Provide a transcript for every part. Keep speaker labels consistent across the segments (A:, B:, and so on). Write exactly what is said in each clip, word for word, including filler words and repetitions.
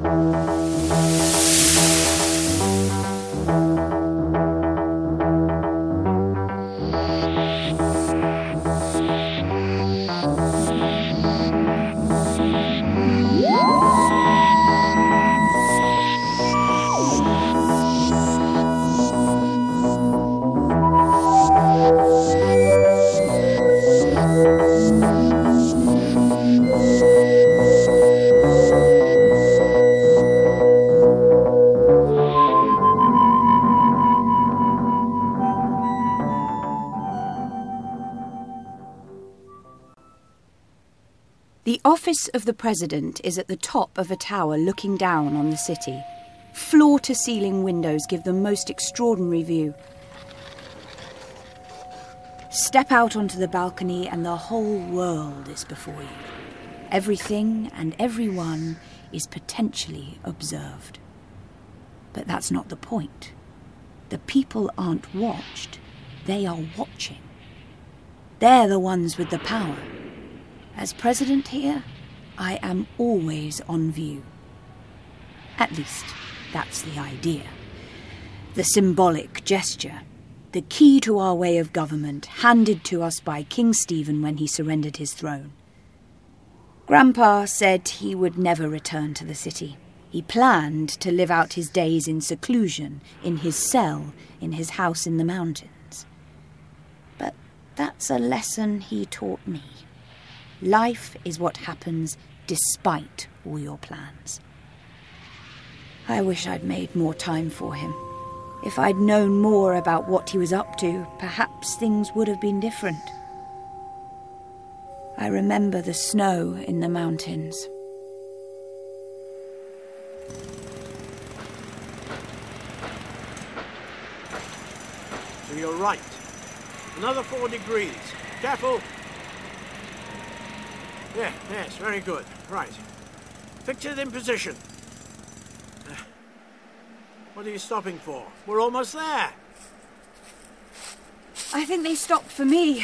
A: The office of the President is at the top of a tower looking down on the city. Floor-to-ceiling windows give the most extraordinary view. Step out onto the balcony and the whole world is before you. Everything and everyone is potentially observed. But that's not the point. The people aren't watched, they are watching. They're the ones with the power. As president here, I am always on view. At least, that's the idea. The symbolic gesture. The key to our way of government, handed to us by King Stephen when he surrendered his throne. Grandpa said he would never return to the city. He planned to live out his days in seclusion, in his cell, in his house in the mountains. But that's a lesson he taught me. Life is what happens despite all your plans. I wish I'd made more time for him. If I'd known more about what he was up to, perhaps things would have been different. I remember the snow in the mountains.
B: So you're right. Another four degrees. Careful. Yeah, yes, very good. Right. Fixed in position. Uh, what are you stopping for? We're almost there.
A: I think they stopped for me.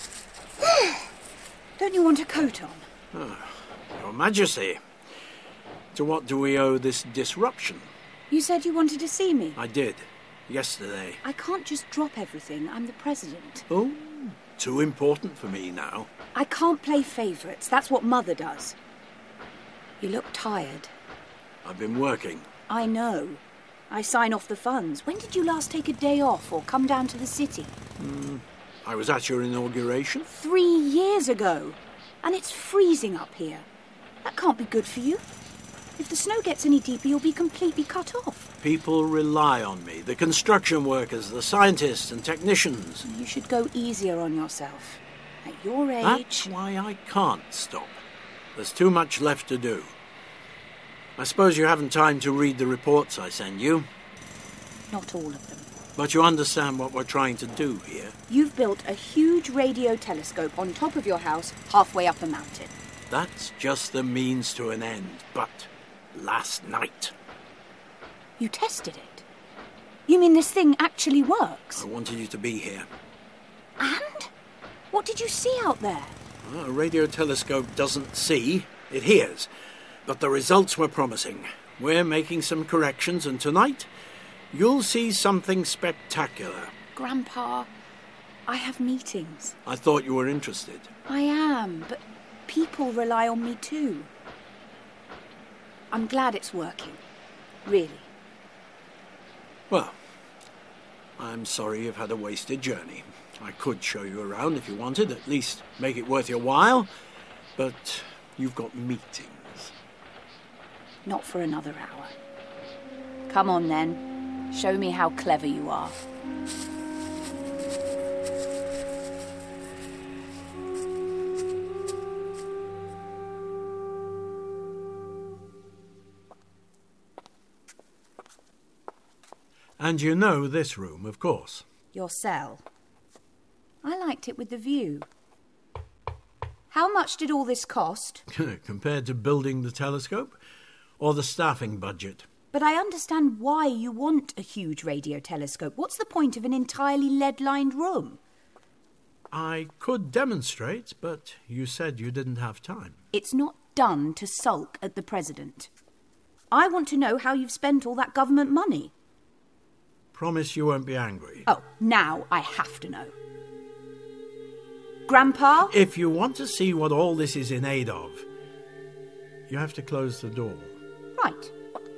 A: Don't you want a coat on?
B: Oh, Your Majesty. To what do we owe this disruption?
A: You said you wanted to see me.
B: I did. Yesterday.
A: I can't just drop everything. I'm the president.
B: Oh, too important for me now.
A: I can't play favourites. That's what Mother does. You look tired.
B: I've been working.
A: I know. I sign off the funds. When did you last take a day off or come down to the city?
B: Mm, I was at your inauguration.
A: Three years ago. And it's freezing up here. That can't be good for you. If the snow gets any deeper, you'll be completely cut off.
B: People rely on me. The construction workers, the scientists and technicians.
A: You should go easier on yourself. At your age...
B: That's why I can't stop. There's too much left to do. I suppose you haven't time to read the reports I send you.
A: Not all of them.
B: But you understand what we're trying to do here.
A: You've built a huge radio telescope on top of your house, halfway up a mountain.
B: That's just the means to an end. But last night...
A: You tested it? You mean this thing actually works?
B: I wanted you to be here.
A: And? What did you see out there?
B: Well, a radio telescope doesn't see, it hears. But the results were promising. We're making some corrections, and tonight you'll see something spectacular.
A: Grandpa, I have meetings.
B: I thought you were interested.
A: I am, but people rely on me too. I'm glad it's working. Really.
B: Well, I'm sorry you've had a wasted journey. I could show you around if you wanted, at least make it worth your while. But you've got meetings.
A: Not for another hour. Come on then. Show me how clever you are.
B: And you know this room, of course.
A: Your cell. I liked it with the view. How much did all this cost?
B: Compared to building the telescope or the staffing budget?
A: But I understand why you want a huge radio telescope. What's the point of an entirely lead-lined room?
B: I could demonstrate, but you said you didn't have time.
A: It's not done to sulk at the president. I want to know how you've spent all that government money.
B: Promise you won't be angry.
A: Oh, now I have to know. Grandpa?
B: If you want to see what all this is in aid of, you have to close the door.
A: Right.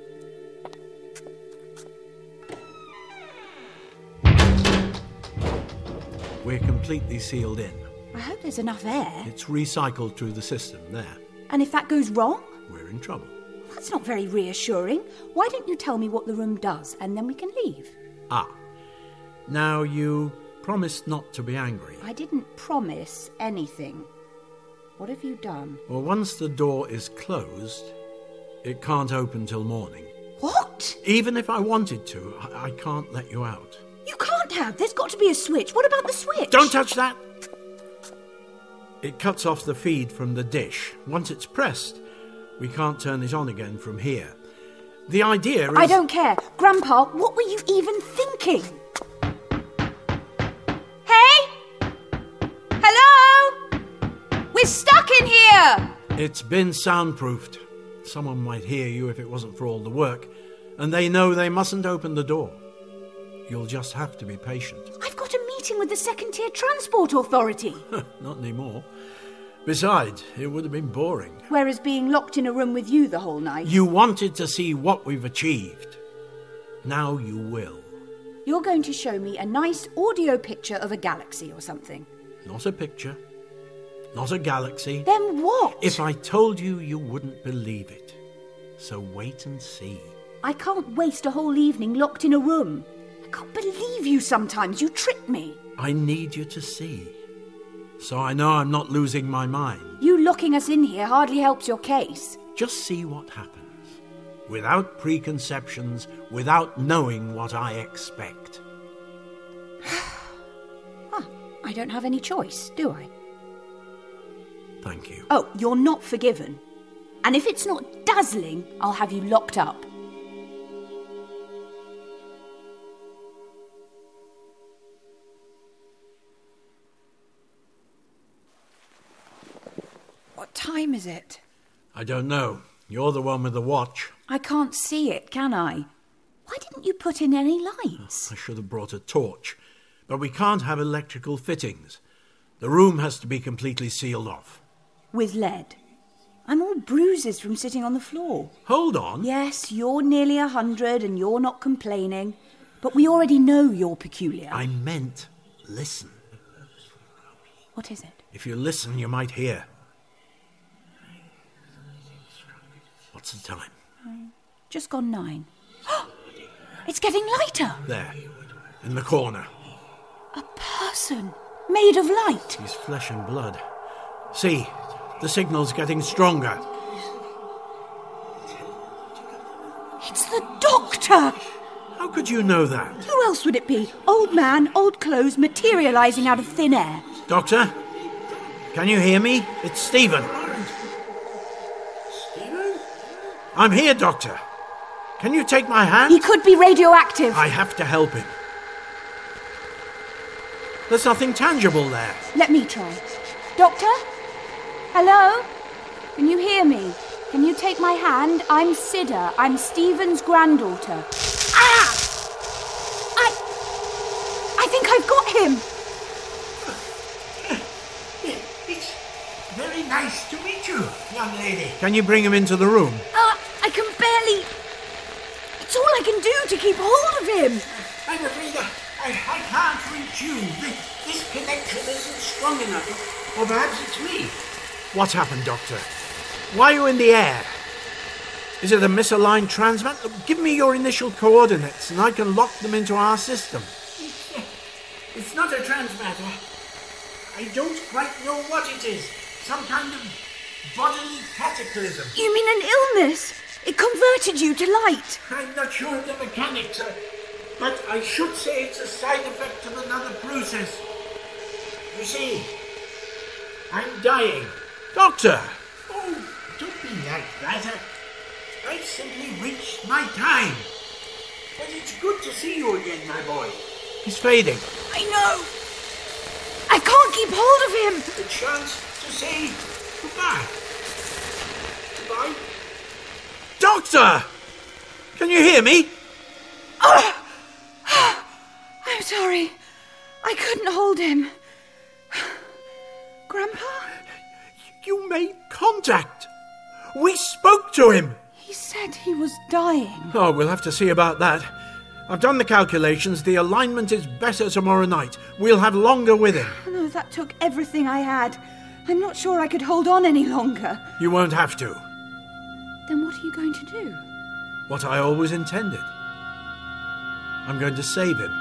B: We're completely sealed in.
A: I hope there's enough air.
B: It's recycled through the system there.
A: And if that goes wrong?
B: We're in trouble.
A: That's not very reassuring. Why don't you tell me what the room does and then we can leave?
B: Ah. Now you promised not to be angry.
A: I didn't promise anything. What have you done?
B: Well, once the door is closed, it can't open till morning.
A: What?
B: Even if I wanted to, I, I can't let you out.
A: You can't have. There's got to be a switch. What about the switch?
B: Don't touch that! It cuts off the feed from the dish. Once it's pressed, we can't turn it on again from here. The idea is...
A: I don't care. Grandpa, what were you even thinking? Hey? Hello? We're stuck in here!
B: It's been soundproofed. Someone might hear you if it wasn't for all the work, and they know they mustn't open the door. You'll just have to be patient.
A: I've got a meeting with the Second-Tier Transport Authority.
B: Not anymore. Besides, it would have been boring.
A: Whereas being locked in a room with you the whole night.
B: You wanted to see what we've achieved. Now you will.
A: You're going to show me a nice audio picture of a galaxy or something.
B: Not a picture. Not a galaxy.
A: Then what?
B: If I told you, you wouldn't believe it. So wait and see.
A: I can't waste a whole evening locked in a room. I can't believe you sometimes. You trick me.
B: I need you to see. So I know I'm not losing my mind.
A: You locking us in here hardly helps your case.
B: Just see what happens. Without preconceptions, without knowing what I expect.
A: Ah, I don't have any choice, do I?
B: Thank you.
A: Oh, you're not forgiven. And if it's not dazzling, I'll have you locked up.
C: What time is it?
B: I don't know. You're the one with the watch.
A: I can't see it, can I? Why didn't you put in any lights?
B: I should have brought a torch. But we can't have electrical fittings. The room has to be completely sealed off.
A: With lead. I'm all bruises from sitting on the floor.
B: Hold on.
A: Yes, you're nearly a hundred and you're not complaining. But we already know you're peculiar.
B: I meant listen.
A: What is it?
B: If you listen, you might hear. What's the time?
A: Um, just gone nine. It's getting lighter.
B: There, in the corner.
A: A person made of light.
B: He's flesh and blood. See, the signal's getting stronger.
A: It's the Doctor!
B: How could you know that?
A: Who else would it be? Old man, old clothes, materialising out of thin air.
B: Doctor? Can you hear me? It's Stephen.
D: Stephen?
B: I'm here, Doctor. Can you take my hand?
A: He could be radioactive.
B: I have to help him. There's nothing tangible there.
A: Let me try. Doctor? Hello? Can you hear me? Can you take my hand? I'm Sida. I'm Stephen's granddaughter. Ah! I... I think I've got him.
D: It's very nice to meet you, young lady.
B: Can you bring him into the room?
A: Uh, I can barely... It's all I can do to keep hold of him.
D: I'm afraid I, I, I can't reach you. This, this connection isn't strong enough. Or perhaps it's me.
B: What happened, Doctor? Why are you in the air? Is it a misaligned transmat? Give me your initial coordinates and I can lock them into our system.
D: It's, uh, it's not a transmatter. I don't quite know what it is. Some kind of bodily cataclysm.
A: You mean an illness? It converted you to light.
D: I'm not sure of the mechanics, uh, but I should say it's a side effect of another process. You see, I'm dying.
B: Doctor!
D: Oh, don't be like that. I, I've simply reached my time. But it's good to see you again, my boy.
B: He's fading.
A: I know. I can't keep hold of him.
D: The chance to say goodbye. Goodbye.
B: Doctor! Can you hear me?
C: Oh! I'm sorry. I couldn't hold him. Grandpa?
B: You made contact. We spoke to him.
C: He said he was dying.
B: Oh, we'll have to see about that. I've done the calculations. The alignment is better tomorrow night. We'll have longer with him.
C: No, that took everything I had. I'm not sure I could hold on any longer.
B: You won't have to.
C: Then what are you going to do?
B: What I always intended. I'm going to save him.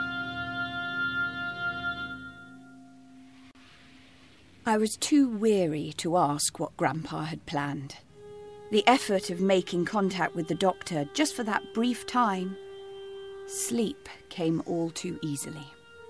A: I was too weary to ask what Grandpa had planned. The effort of making contact with the doctor just for that brief time, sleep came all too easily.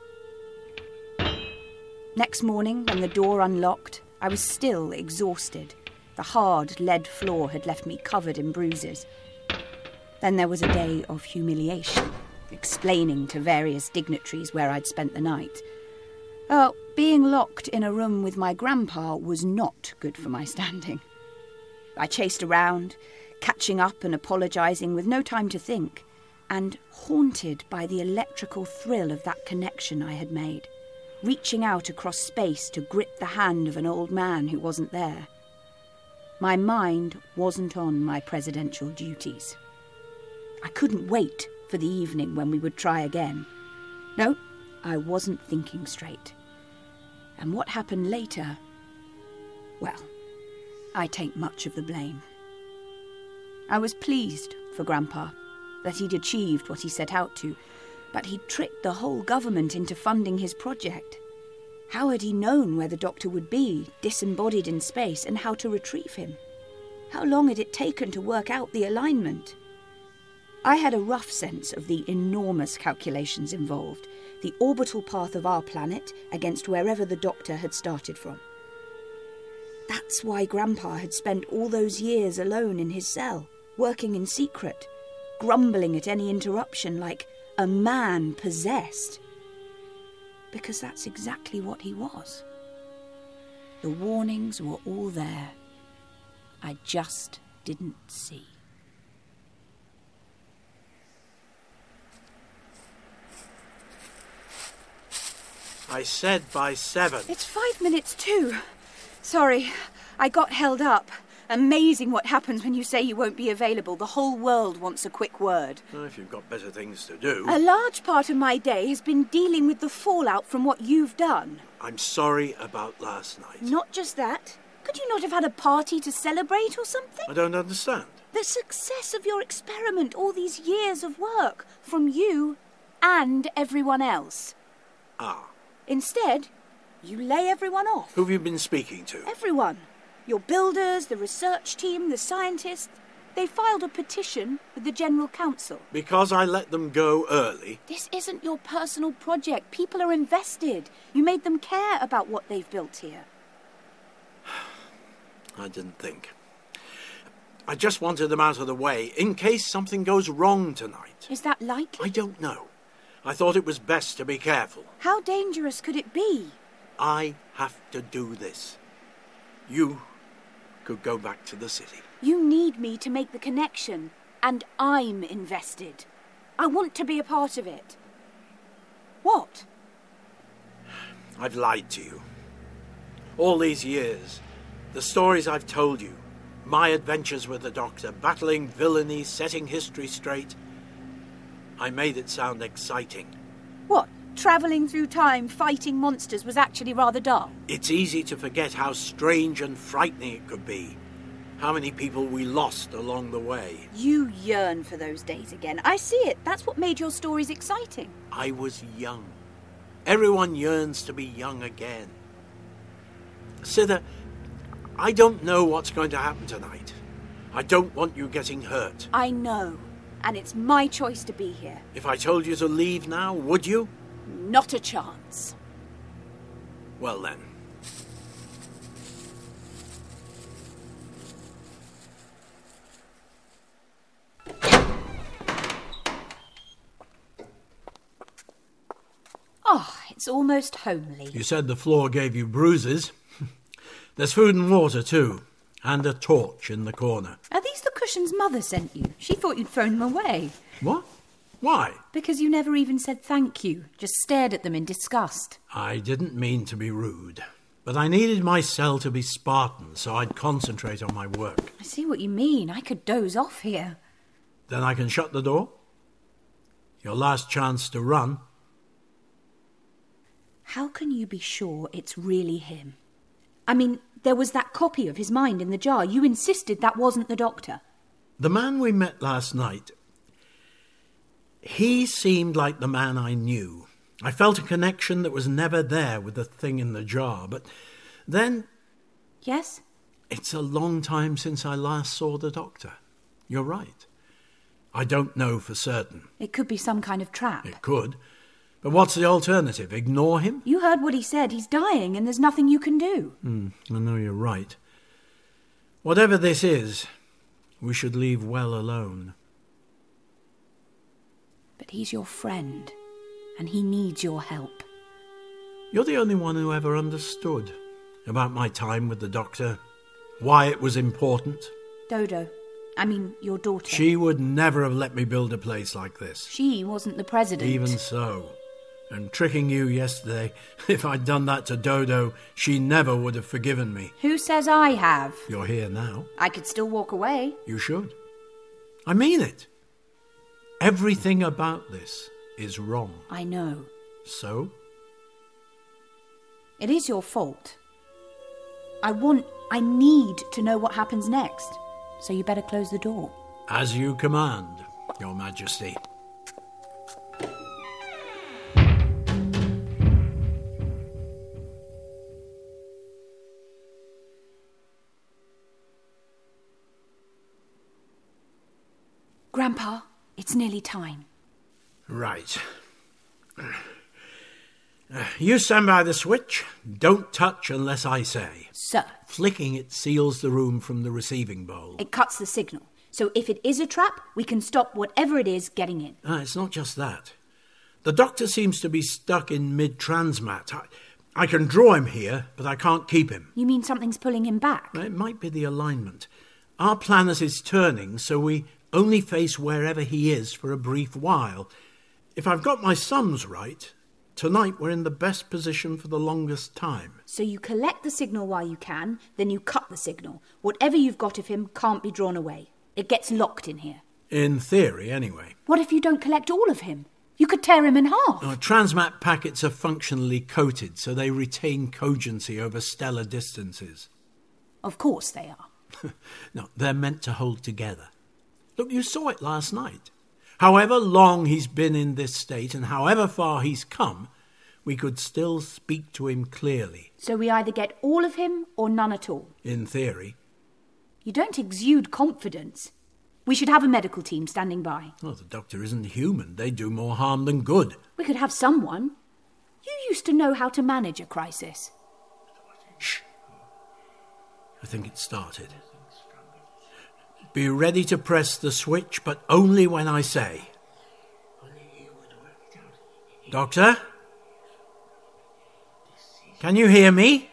A: Next morning, when the door unlocked, I was still exhausted. The hard lead floor had left me covered in bruises. Then there was a day of humiliation, explaining to various dignitaries where I'd spent the night. Oh, being locked in a room with my grandpa was not good for my standing. I chased around, catching up and apologising with no time to think, and haunted by the electrical thrill of that connection I had made, reaching out across space to grip the hand of an old man who wasn't there. My mind wasn't on my presidential duties. I couldn't wait for the evening when we would try again. No, I wasn't thinking straight. And what happened later, well, I take much of the blame. I was pleased for Grandpa that he'd achieved what he set out to, but he'd tricked the whole government into funding his project. How had he known where the doctor would be, disembodied in space, and how to retrieve him? How long had it taken to work out the alignment? I had a rough sense of the enormous calculations involved, the orbital path of our planet against wherever the doctor had started from. That's why Grandpa had spent all those years alone in his cell, working in secret, grumbling at any interruption like a man possessed. Because that's exactly what he was. The warnings were all there. I just didn't see.
B: I said by seven.
C: It's five minutes to. Sorry, I got held up. Amazing what happens when you say you won't be available. The whole world wants a quick word.
B: Well, if you've got better things to do.
C: A large part of my day has been dealing with the fallout from what you've done.
B: I'm sorry about last night.
C: Not just that. Could you not have had a party to celebrate or something?
B: I don't understand.
C: The success of your experiment, all these years of work, from you and everyone else.
B: Ah.
C: Instead, you lay everyone off.
B: Who have you been speaking to?
C: Everyone. Your builders, the research team, the scientists. They filed a petition with the General Council.
B: Because I let them go early?
C: This isn't your personal project. People are invested. You made them care about what they've built here.
B: I didn't think. I just wanted them out of the way in case something goes wrong tonight.
C: Is that likely?
B: I don't know. I thought it was best to be careful.
C: How dangerous could it be?
B: I have to do this. You could go back to the city.
C: You need me to make the connection, and I'm invested. I want to be a part of it. What?
B: I've lied to you. All these years, the stories I've told you, my adventures with the Doctor, battling villainy, setting history straight, I made it sound exciting.
C: What? Travelling through time, fighting monsters was actually rather dull?
B: It's easy to forget how strange and frightening it could be. How many people we lost along the way.
C: You yearn for those days again. I see it. That's what made your stories exciting.
B: I was young. Everyone yearns to be young again. Sitha, I don't know what's going to happen tonight. I don't want you getting hurt.
C: I know. And it's my choice to be here.
B: If I told you to leave now, would you?
C: Not a chance.
B: Well then.
A: Oh, it's almost homely.
B: You said the floor gave you bruises. There's food and water too, and a torch in the corner.
C: Are these the cushions
A: Lucian's mother sent you. She thought you'd thrown them away.
B: What? Why?
A: Because you never even said thank you, just stared at them in disgust.
B: I didn't mean to be rude, but I needed my cell to be Spartan so I'd concentrate on my work.
A: I see what you mean. I could doze off here.
B: Then I can shut the door? Your last chance to run.
A: How can you be sure it's really him? I mean, there was that copy of his mind in the jar. You insisted that wasn't the doctor.
B: The man we met last night, he seemed like the man I knew. I felt a connection that was never there with the thing in the jar, but then...
A: Yes?
B: It's a long time since I last saw the doctor. You're right. I don't know for certain.
A: It could be some kind of trap.
B: It could. But what's the alternative? Ignore him?
A: You heard what he said. He's dying and there's nothing you can do.
B: Hmm, I know you're right. Whatever this is, we should leave well alone.
A: But he's your friend, and he needs your help.
B: You're the only one who ever understood about my time with the doctor, why it was important.
A: Dodo. I mean, your daughter.
B: She would never have let me build a place like this.
A: She wasn't the president.
B: Even so. And tricking you yesterday, if I'd done that to Dodo, she never would have forgiven me.
A: Who says I have?
B: You're here now.
A: I could still walk away.
B: You should. I mean it. Everything about this is wrong.
A: I know.
B: So?
A: It is your fault. I want, I need to know what happens next. So you better close the door.
B: As you command, Your Majesty.
A: Grandpa, it's nearly time.
B: Right. Uh, you stand by the switch. Don't touch unless I say.
A: Sir.
B: Flicking it seals the room from the receiving bowl.
A: It cuts the signal. So if it is a trap, we can stop whatever it is getting in.
B: Ah, it's not just that. The doctor seems to be stuck in mid-transmat. I, I can draw him here, but I can't keep him.
A: You mean something's pulling him back?
B: It might be the alignment. Our planet is turning, so we only face wherever he is for a brief while. If I've got my sums right, tonight we're in the best position for the longest time.
A: So you collect the signal while you can, then you cut the signal. Whatever you've got of him can't be drawn away. It gets locked in here.
B: In theory, anyway.
A: What if you don't collect all of him? You could tear him in half.
B: Uh, transmat packets are functionally coated, so they retain cogency over stellar distances.
A: Of course they are.
B: No, they're meant to hold together. Look, you saw it last night. However long he's been in this state and however far he's come, we could still speak to him clearly.
A: So we either get all of him or none at all.
B: In theory.
A: You don't exude confidence. We should have a medical team standing by.
B: Well, the doctor isn't human. They do more harm than good.
A: We could have someone. You used to know how to manage a crisis.
B: Shh. I think it started. Be ready to press the switch, but only when I say. Doctor? Can you hear me?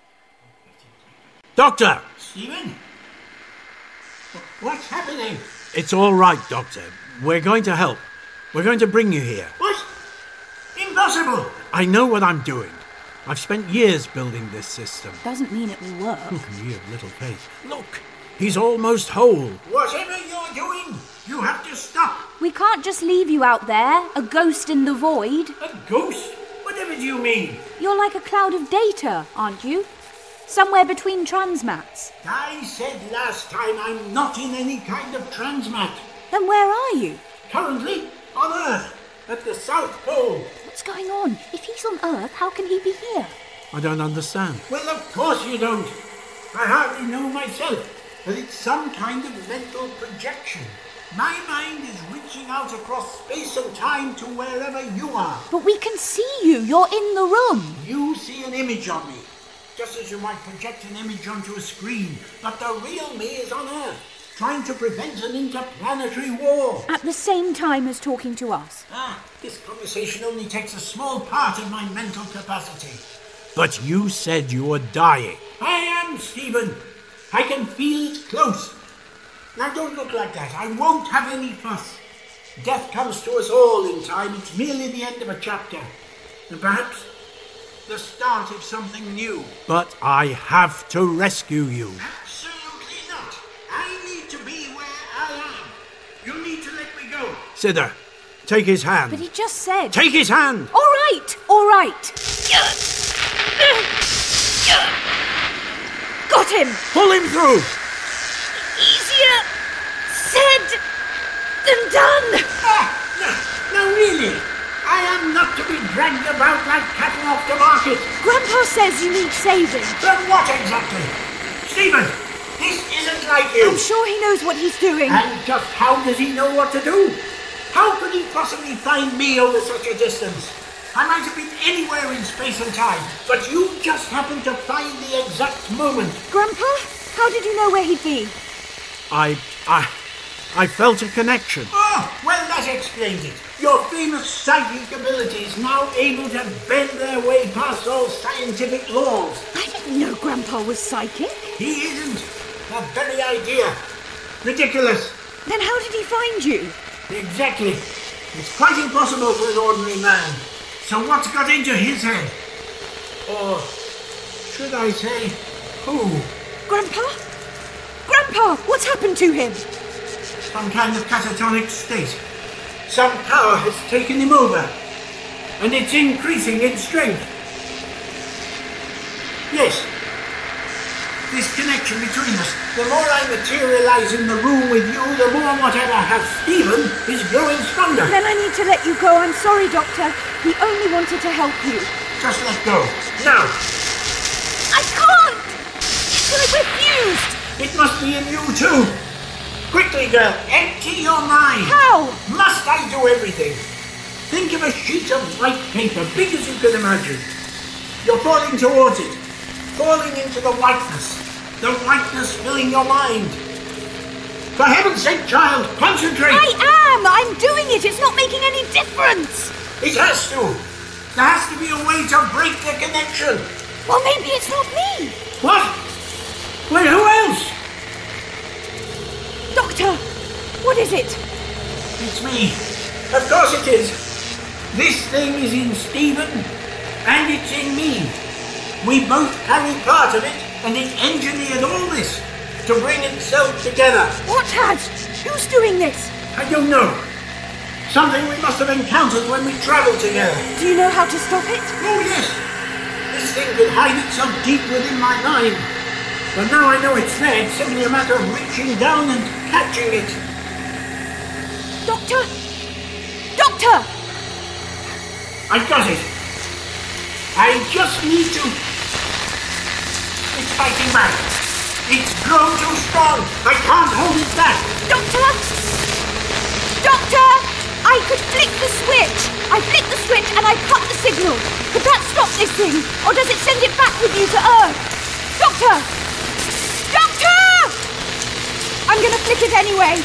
B: Doctor!
D: Stephen? What's happening?
B: It's all right, Doctor. We're going to help. We're going to bring you here.
D: What? Impossible!
B: I know what I'm doing. I've spent years building this system.
A: Doesn't mean it will work.
B: You have little faith. Look, he's almost whole.
D: Whatever you're doing, you have to stop.
A: We can't just leave you out there, a ghost in the void.
D: A ghost? Whatever do you mean?
A: You're like a cloud of data, aren't you? Somewhere between transmats.
D: I said last time I'm not in any kind of transmat.
A: Then where are you?
D: Currently on Earth, at the South Pole.
A: What's going on? If he's on Earth, how can he be here?
B: I don't understand.
D: Well, of course you don't. I hardly know myself, but it's some kind of mental projection. My mind is reaching out across space and time to wherever you are.
A: But we can see you. You're in the room.
D: You see an image of me, just as you might project an image onto a screen. But the real me is on Earth, trying to prevent an interplanetary war.
A: At the same time as talking to us.
D: Ah, this conversation only takes a small part of my mental capacity.
B: But you said you were dying.
D: I am, Stephen. I can feel it close. Now don't look like that. I won't have any fuss. Death comes to us all in time. It's merely the end of a chapter. And perhaps the start of something new.
B: But I have to rescue you.
D: Absolutely not. I need to be where I am. You need to let me go.
B: Siddur, take his hand.
A: But he just said...
B: Take his hand!
A: All right, all right. Got him!
B: Pull him through!
A: Easier said than done.
D: Ah, no, no, really. I am not to be dragged about like cattle off the market.
A: Grandpa says you need saving.
D: From what exactly? Stephen, this isn't like you.
A: I'm sure he knows what he's doing.
D: And just how does he know what to do? How could he possibly find me over such a distance? I might have been anywhere in space and time, but you just happened to find the exact moment.
A: Grandpa, how did you know where he'd be?
B: I... I... I felt a connection.
D: Oh, well, that explains it. Your famous psychic abilities now able to bend their way past all scientific laws.
A: I didn't know Grandpa was psychic.
D: He isn't. That very idea. Ridiculous.
A: Then how did he find you?
D: Exactly. It's quite impossible for an ordinary man. So what's got into his head? Or should I say, who?
A: Grandpa? Grandpa, what's happened to him?
D: Some kind of catatonic state. Some power has taken him over, and it's increasing in strength. Yes, this connection between us, the more I materialize in the room with you, the more whatever has Stephen is growing stronger.
A: Then I need to let you go. I'm sorry, Doctor. He only wanted to help you.
D: Just let go. Now.
A: I can't! It's like we're fused!
D: It must be in you too. Quickly, girl, empty your mind.
A: How?
D: Must I do everything? Think of a sheet of white paper, big as you can imagine. You're falling towards it, falling into the whiteness, the whiteness filling your mind. For heaven's sake, child, concentrate.
A: I am! I'm doing it! It's not making any difference!
D: It has to. There has to be a way to break the connection.
A: Well, maybe it's not me.
D: What? Well, who else?
A: Doctor, what is it?
D: It's me. Of course it is. This thing is in Stephen, and it's in me. We both carry part of it, and it engineered all this to bring itself together.
A: What has? Who's doing this?
D: I don't know. Something we must have encountered when we travelled together.
A: Do you know how to stop it?
D: Oh, yes. This thing could hide itself deep within my mind. But now I know it's there. It's simply a matter of reaching down and catching it.
A: Doctor? Doctor!
D: I've got it. I just need to... It's fighting back. It's grown too strong. I can't hold it back.
A: Doctor? Doctor! I could flick the switch. I flick the switch and I cut the signal. Could that stop this thing? Or does it send it back with you to Earth? Doctor! Doctor! I'm gonna flick it anyway.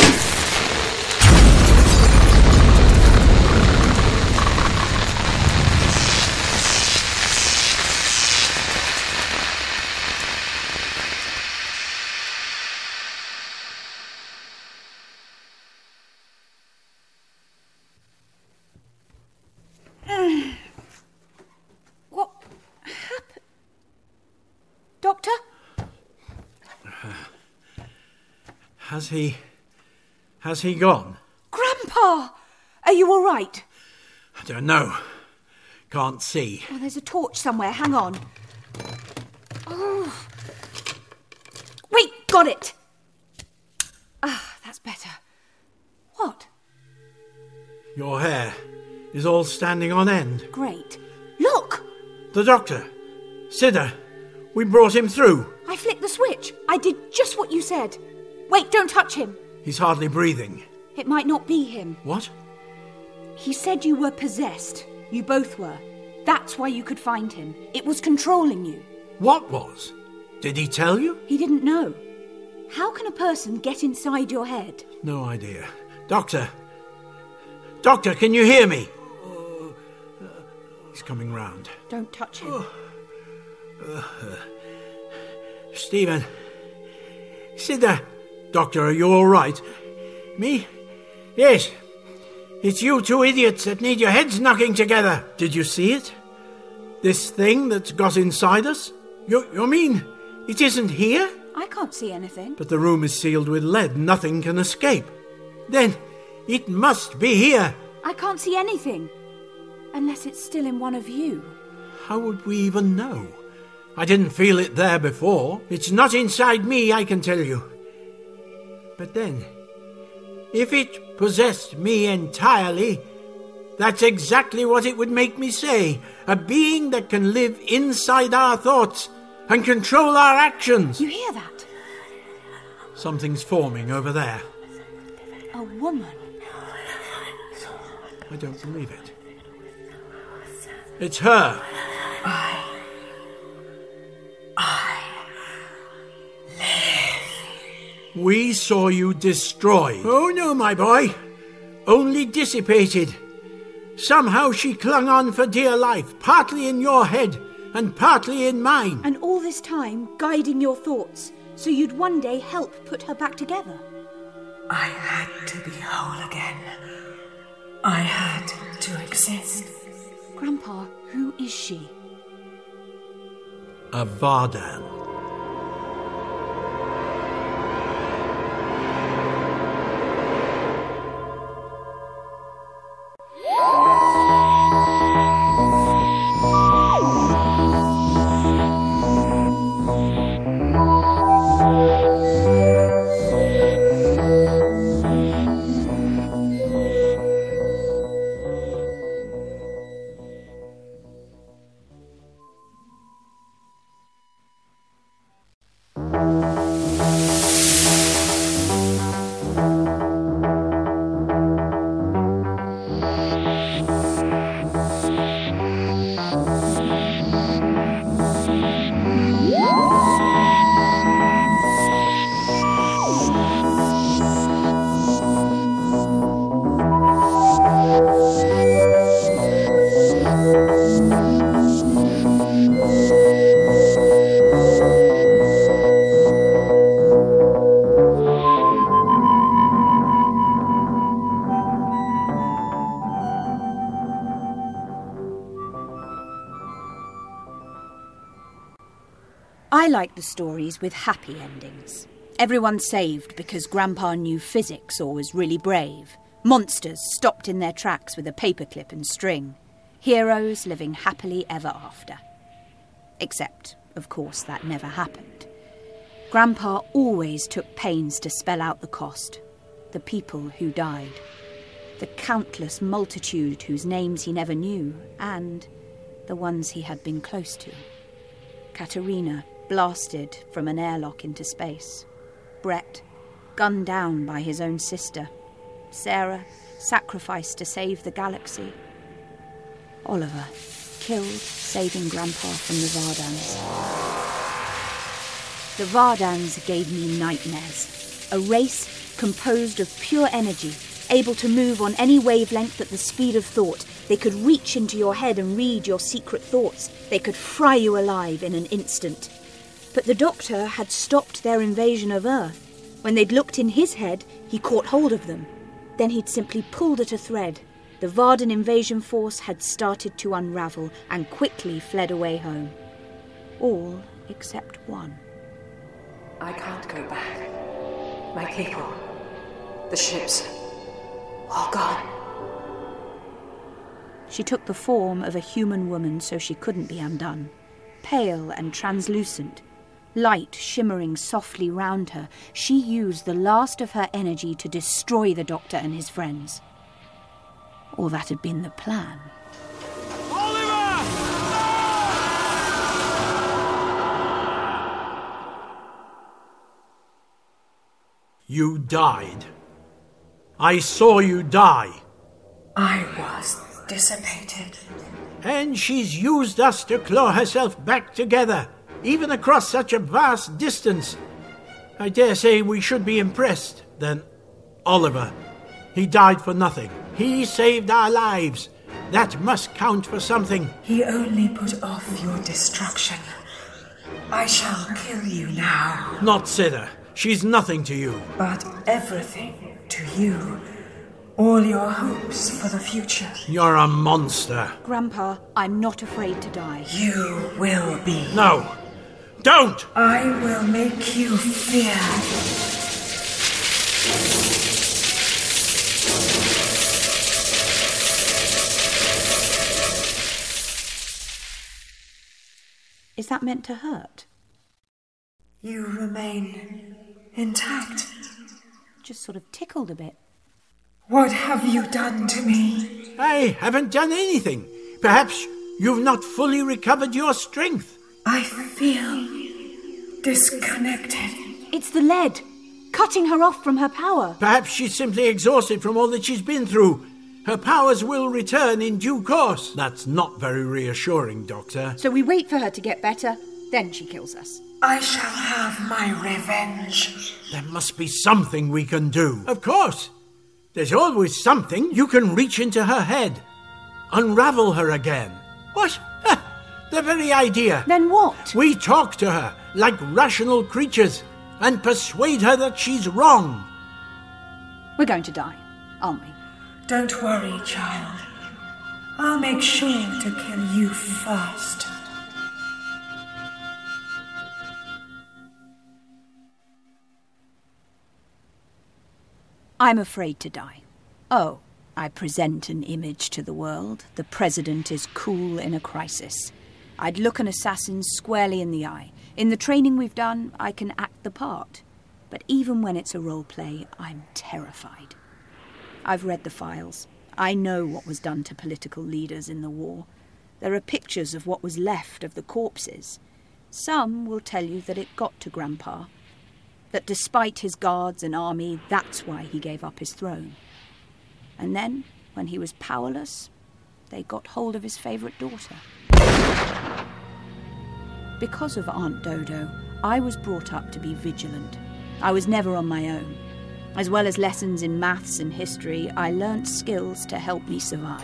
A: What happened? Doctor?
B: Has he... Has he gone?
A: Grandpa! Are you all right?
B: I don't know. Can't see.
A: Oh, there's a torch somewhere. Hang on. Oh. Wait, got it. Ah, that's better. What?
B: Your hair is all standing on end.
A: Great. Look!
B: The doctor. Siddur. We brought him through.
A: I flicked the switch. I did just what you said. Wait, don't touch him.
B: He's hardly breathing.
A: It might not be him.
B: What?
A: He said you were possessed. You both were. That's why you could find him. It was controlling you.
B: What was? Did he tell you?
A: He didn't know. How can a person get inside your head?
B: No idea. Doctor. Doctor, can you hear me? He's coming round.
A: Don't touch him.
B: Oh. Uh, uh, Stephen. Siddur. Doctor, are you all right?
D: Me? Yes. It's you two idiots that need your heads knocking together.
B: Did you see it? This thing that's got inside us?
D: You, you mean it isn't here?
C: I can't see anything.
B: But the room is sealed with lead. Nothing can escape.
D: Then it must be here.
C: I can't see anything. Unless it's still in one of you.
B: How would we even know? I didn't feel it there before.
D: It's not inside me, I can tell you. But then, if it possessed me entirely, that's exactly what it would make me say. A being that can live inside our thoughts and control our actions.
C: You hear that?
B: Something's forming over there.
C: A woman.
B: I don't believe it.
D: It's her.
E: I... I... live.
B: We saw you destroyed.
D: Oh, no, my boy. Only dissipated. Somehow she clung on for dear life, partly in your head and partly in mine.
C: And all this time, guiding your thoughts, so you'd one day help put her back together.
E: I had to be whole again. I had to exist.
C: Grandpa, who is she?
B: A Vardan.
A: I like the stories with happy endings. Everyone saved because Grandpa knew physics or was really brave. Monsters stopped in their tracks with a paperclip and string. Heroes living happily ever after. Except, of course, that never happened. Grandpa always took pains to spell out the cost. The people who died. The countless multitude whose names he never knew, and the ones he had been close to. Katerina, blasted from an airlock into space. Brett, gunned down by his own sister. Sarah, sacrificed to save the galaxy. Oliver, killed saving Grandpa from the Vardans. The Vardans gave me nightmares. A race composed of pure energy, able to move on any wavelength at the speed of thought. They could reach into your head and read your secret thoughts. They could fry you alive in an instant. But the Doctor had stopped their invasion of Earth. When they'd looked in his head, he caught hold of them. Then he'd simply pulled at a thread. The Vardan invasion force had started to unravel and quickly fled away home. All except one.
E: I can't go back. My people, the ships, all gone.
A: She took the form of a human woman so she couldn't be undone. Pale and translucent, light shimmering softly round her, she used the last of her energy to destroy the Doctor and his friends. Or that had been the plan.
F: Oliver!
B: You died. I saw you die.
E: I was dissipated.
D: And she's used us to claw herself back together, even across such a vast distance. I dare say we should be impressed.
B: Then Oliver, he died for nothing.
D: He saved our lives. That must count for something.
E: He only put off your destruction. I shall kill you now.
B: Not Sither. She's nothing to you.
E: But everything to you. All your hopes for the future.
B: You're a monster.
C: Grandpa, I'm not afraid to die.
E: You will be.
B: No. Don't!
E: I will make you fear.
A: Is that meant to hurt?
E: You remain intact.
A: Just sort of tickled a bit.
E: What have you done to me?
B: I haven't done anything. Perhaps you've not fully recovered your strength.
E: I feel disconnected.
C: It's the lead, cutting her off from her power.
B: Perhaps she's simply exhausted from all that she's been through. Her powers will return in due course. That's not very reassuring, Doctor.
C: So we wait for her to get better, then she kills us.
E: I shall have my revenge.
B: There must be something we can do. Of course. There's always something. You can reach into her head. Unravel her again. What? The very idea.
C: Then what?
B: We talk to her like rational creatures and persuade her that she's wrong.
C: We're going to die, aren't we?
E: Don't worry, child. I'll make sure to kill you first.
A: I'm afraid to die. Oh, I present an image to the world. The president is cool in a crisis. I'd look an assassin squarely in the eye. In the training we've done, I can act the part. But even when it's a role play, I'm terrified. I've read the files. I know what was done to political leaders in the war. There are pictures of what was left of the corpses. Some will tell you that it got to Grandpa. That despite his guards and army, that's why he gave up his throne. And then, when he was powerless, they got hold of his favourite daughter. Because of Aunt Dodo, I was brought up to be vigilant. I was never on my own. As well as lessons in maths and history, I learnt skills to help me survive.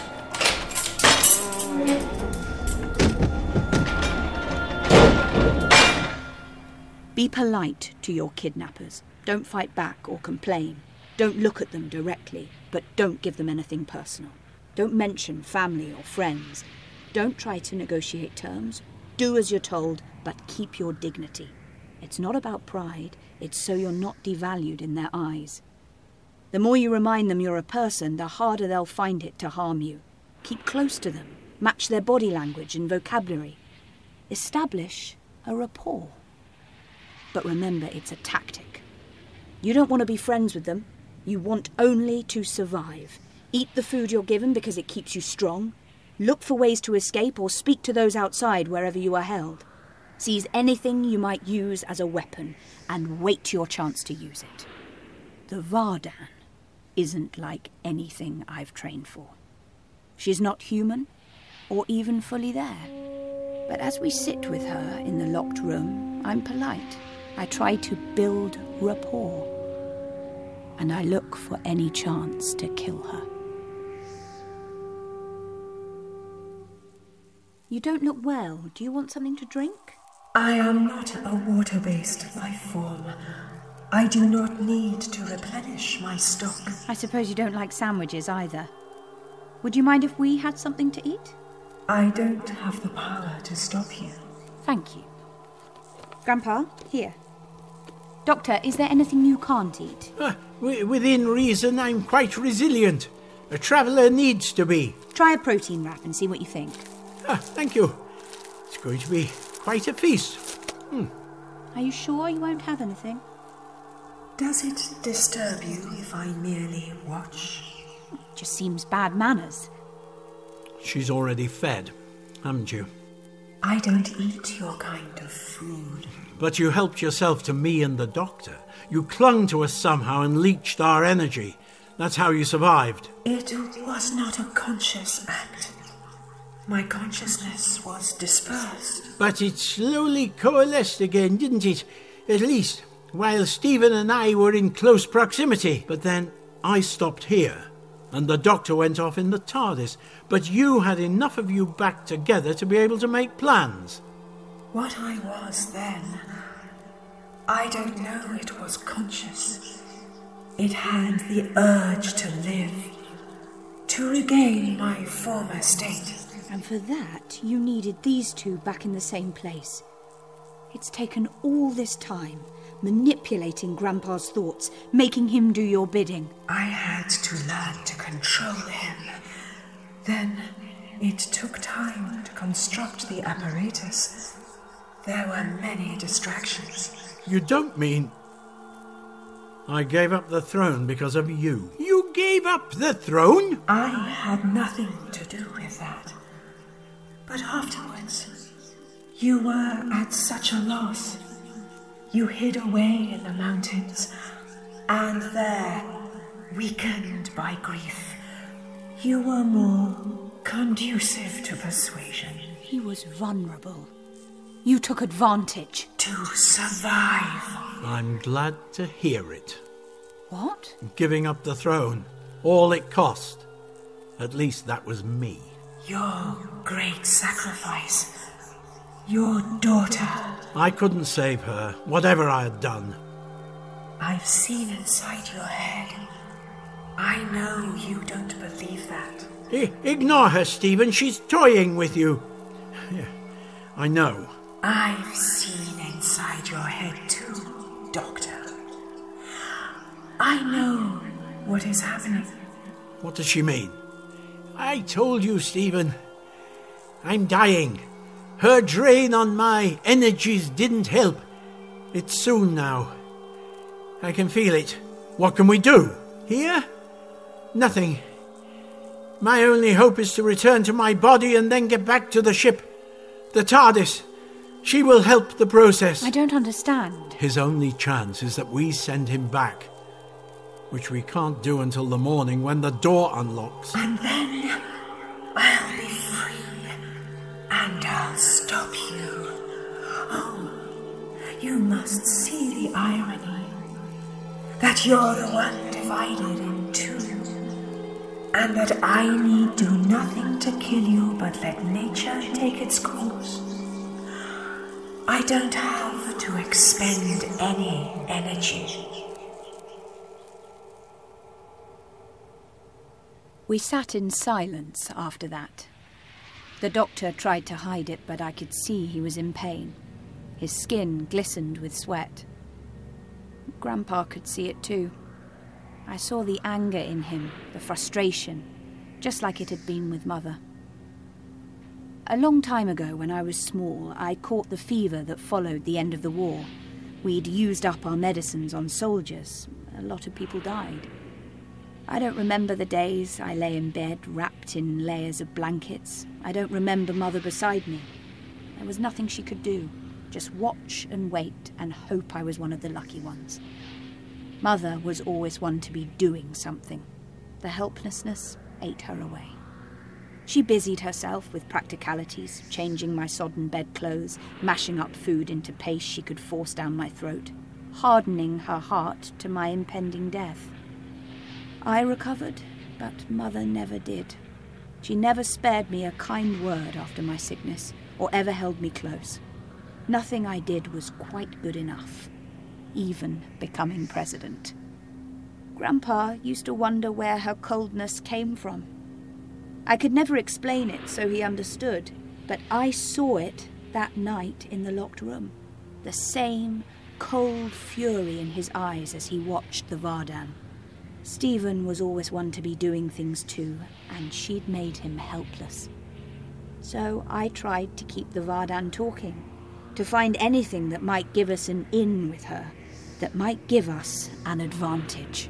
A: Be polite to your kidnappers. Don't fight back or complain. Don't look at them directly, but don't give them anything personal. Don't mention family or friends. Don't try to negotiate terms. Do as you're told, but keep your dignity. It's not about pride, it's so you're not devalued in their eyes. The more you remind them you're a person, the harder they'll find it to harm you. Keep close to them. Match their body language and vocabulary. Establish a rapport. But remember, it's a tactic. You don't want to be friends with them. You want only to survive. Eat the food you're given because it keeps you strong. Look for ways to escape or speak to those outside wherever you are held. Seize anything you might use as a weapon and wait your chance to use it. The Vardan isn't like anything I've trained for. She's not human or even fully there. But as we sit with her in the locked room, I'm polite. I try to build rapport. And I look for any chance to kill her. You don't look well. Do you want something to drink?
E: I am not a water-based life form. I do not need to replenish my stock.
A: I suppose you don't like sandwiches either. Would you mind if we had something to eat?
E: I don't have the power to stop you.
A: Thank you. Grandpa, here. Doctor, is there anything you can't eat?
B: Uh, w- within reason, I'm quite resilient. A traveller needs to be.
A: Try a protein wrap and see what you think.
B: Ah, thank you. It's going to be quite a feast. Hmm.
A: Are you sure you won't have anything?
E: Does it disturb you if I merely watch?
A: Just seems bad manners.
B: She's already fed, haven't you?
E: I don't eat your kind of food.
B: But you helped yourself to me and the doctor. You clung to us somehow and leached our energy. That's how you survived.
E: It was not a conscious act. My consciousness was dispersed.
B: But it slowly coalesced again, didn't it? At least, while Stephen and I were in close proximity. But then I stopped here, and the doctor went off in the TARDIS. But you had enough of you back together to be able to make plans.
E: What I was then, I don't know it was conscious. It had the urge to live, to regain my former state.
A: And for that, you needed these two back in the same place. It's taken all this time, manipulating Grandpa's thoughts, making him do your bidding.
E: I had to learn to control him. Then it took time to construct the apparatus. There were many distractions.
B: You don't mean... I gave up the throne because of you. You gave up the throne?
E: I had nothing to do with that. But afterwards, you were at such a loss. You hid away in the mountains, and there, weakened by grief, you were more conducive to persuasion.
A: He was vulnerable. You took advantage.
E: To survive.
B: I'm glad to hear it.
A: What?
B: Giving up the throne. All it cost. At least that was me.
E: Your great sacrifice. Your daughter.
B: I couldn't save her, whatever I had done.
E: I've seen inside your head. I know you don't believe that.
B: I- ignore her, Stephen. She's toying with you. Yeah, I know.
E: I've seen inside your head too, Doctor. I know what is happening.
B: What does she mean? I told you, Stephen. I'm dying. Her drain on my energies didn't help. It's soon now. I can feel it. What can we do? Here? Nothing. My only hope is to return to my body and then get back to the ship. The TARDIS. She will help the process.
A: I don't understand.
B: His only chance is that we send him back, which we can't do until the morning when the door unlocks.
E: And then I'll be free, and I'll stop you. Oh, you must see the irony, that you're the one divided in two, and that I need do nothing to kill you but let nature take its course. I don't have to expend any energy.
A: We sat in silence after that. The doctor tried to hide it, but I could see he was in pain. His skin glistened with sweat. Grandpa could see it too. I saw the anger in him, the frustration, just like it had been with Mother. A long time ago, when I was small, I caught the fever that followed the end of the war. We'd used up our medicines on soldiers. A lot of people died. I don't remember the days I lay in bed, wrapped in layers of blankets. I don't remember Mother beside me. There was nothing she could do. Just watch and wait and hope I was one of the lucky ones. Mother was always one to be doing something. The helplessness ate her away. She busied herself with practicalities, changing my sodden bedclothes, mashing up food into paste she could force down my throat, hardening her heart to my impending death. I recovered, but Mother never did. She never spared me a kind word after my sickness, or ever held me close. Nothing I did was quite good enough, even becoming president. Grandpa used to wonder where her coldness came from. I could never explain it so he understood, but I saw it that night in the locked room. The same cold fury in his eyes as he watched the Vardan. Stephen was always one to be doing things too, and she'd made him helpless. So I tried to keep the Vardan talking, to find anything that might give us an in with her, that might give us an advantage.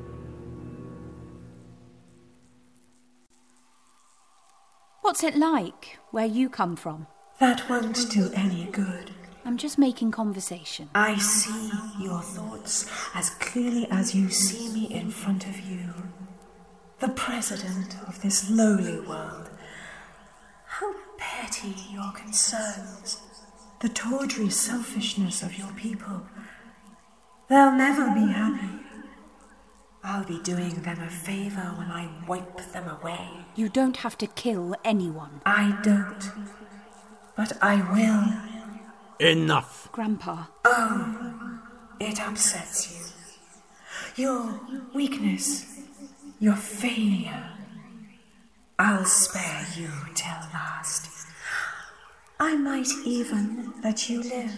A: What's it like, where you come from?
E: That won't do any good.
A: I'm just making conversation.
E: I see your thoughts as clearly as you see me in front of you. The president of this lowly world. How petty your concerns. The tawdry selfishness of your people. They'll never be happy. I'll be doing them a favour when I wipe them away.
A: You don't have to kill anyone.
E: I don't. But I will.
B: Enough.
A: Grandpa.
E: Oh, it upsets you. Your weakness, your failure. I'll spare you till last. I might even let you live,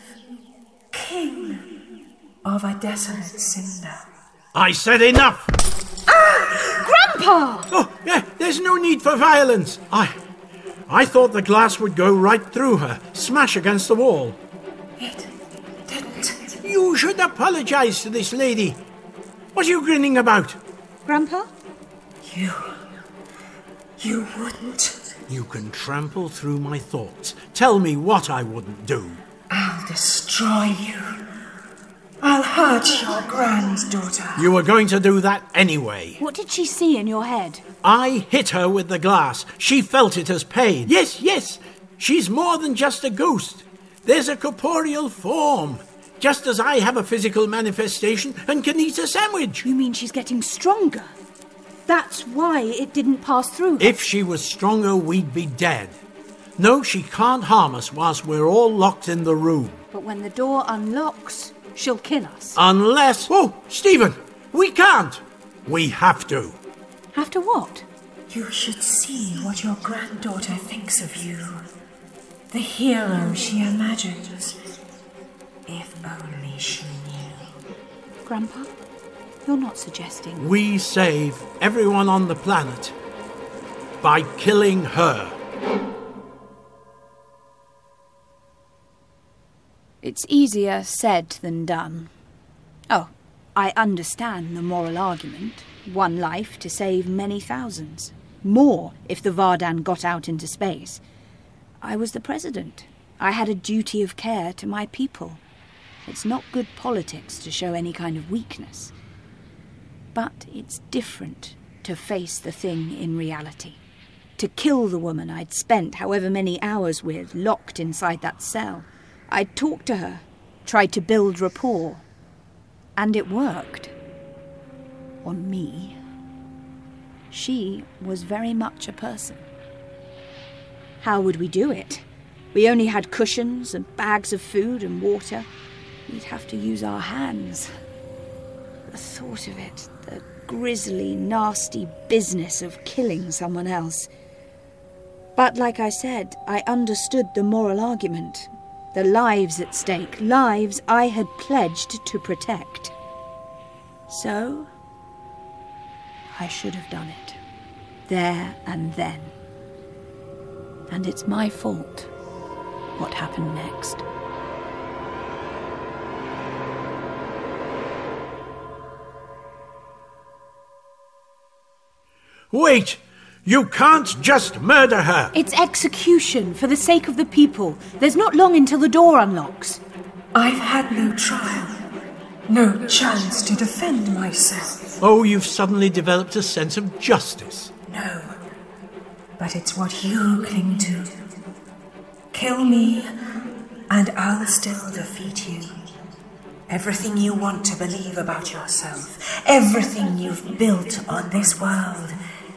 E: king of a desolate cinder.
B: I said enough!
C: Ah! Grandpa!
B: Oh, yeah, there's no need for violence. I... I thought the glass would go right through her, smash against the wall.
E: It didn't.
B: You should apologize to this lady. What are you grinning about?
C: Grandpa?
E: You... You wouldn't.
B: You can trample through my thoughts. Tell me what I wouldn't do.
E: I'll destroy you. I'll hurt your granddaughter.
B: You were going to do that anyway.
C: What did she see in your head?
B: I hit her with the glass. She felt it as pain. Yes, yes, she's more than just a ghost. There's a corporeal form. Just as I have a physical manifestation and can eat a sandwich.
C: You mean she's getting stronger? That's why it didn't pass through her.
B: If she was stronger, we'd be dead. No, she can't harm us whilst we're all locked in the room.
C: But when the door unlocks, she'll kill us.
B: Unless... Oh, Stephen, we can't. We have to.
C: Have to what?
E: You should see what your granddaughter thinks of you. The hero she imagines. If only she knew.
C: Grandpa, you're not suggesting...
B: We save everyone on the planet by killing her.
A: It's easier said than done. Oh, I understand the moral argument. One life to save many thousands. More if the Vardan got out into space. I was the president. I had a duty of care to my people. It's not good politics to show any kind of weakness. But it's different to face the thing in reality. To kill the woman I'd spent however many hours with, locked inside that cell. I'd talked to her, tried to build rapport. And it worked. On me. She was very much a person. How would we do it? We only had cushions and bags of food and water. We'd have to use our hands. The thought of it, the grisly, nasty business of killing someone else. But like I said, I understood the moral argument. The lives at stake, lives I had pledged to protect. So, I should have done it. There and then. And it's my fault what happened next.
B: Wait! You can't just murder her!
C: It's execution for the sake of the people. There's not long until the door unlocks.
E: I've had no trial. No chance to defend myself.
B: Oh, you've suddenly developed a sense of justice.
E: No. But it's what you cling to. Kill me, and I'll still defeat you. Everything you want to believe about yourself, everything you've built on this world,